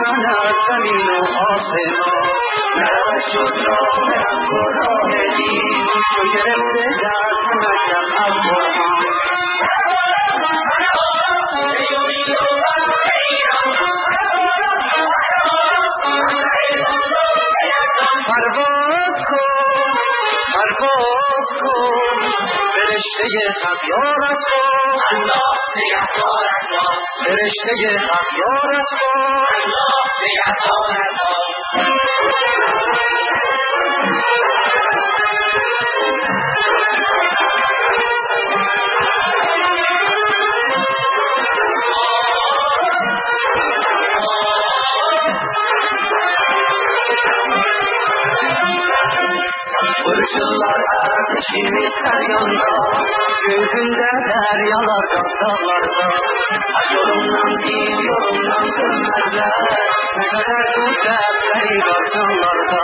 من از زمین و آسمان نرود شد راه و راه دین چو گرفته دست نشم از قرآن پرواز کن فرشته حق یارت کن فرشته حق یارت کن Burçlar ateşimiz her yanda Göğünde deryalarda, dağlarda Yolumdan değil, yolumdan dönmezler Ne kadar güzelleri var canlarda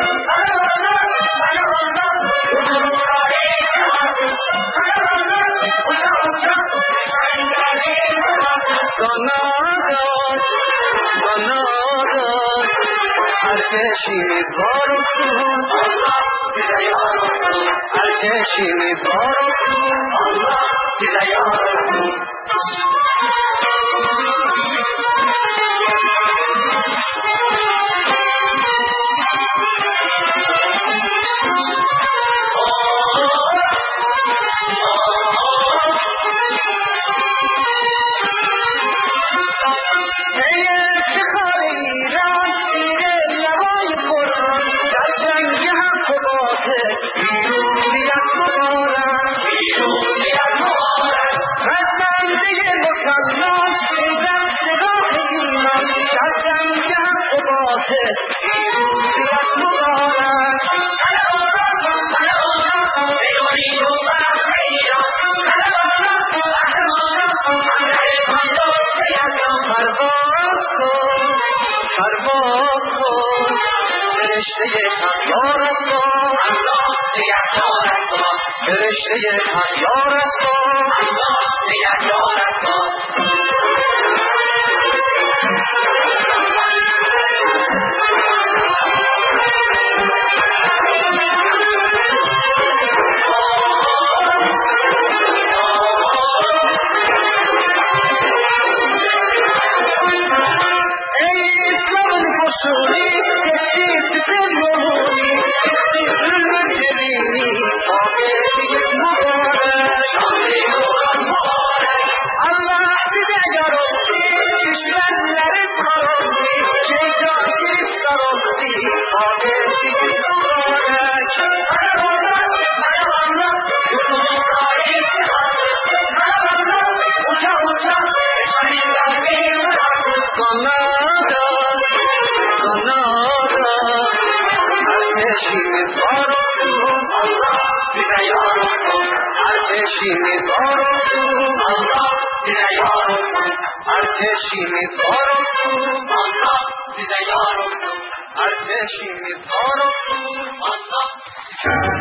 Kanadat Ateşimiz var olsun Ateşimiz var olsun Allah size yar olsun فرشته حق یارت Arteşimiz var olsun Allah